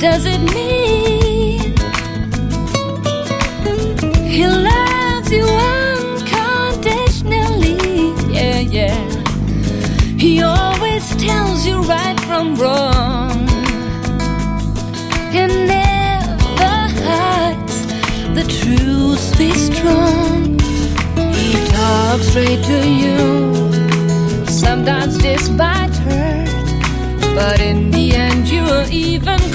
does it mean he loves you unconditionally? Yeah, yeah. He always tells you right from wrong. He never hides the truth, be strong. He talks straight to you, sometimes despite hurt, but in the end you're even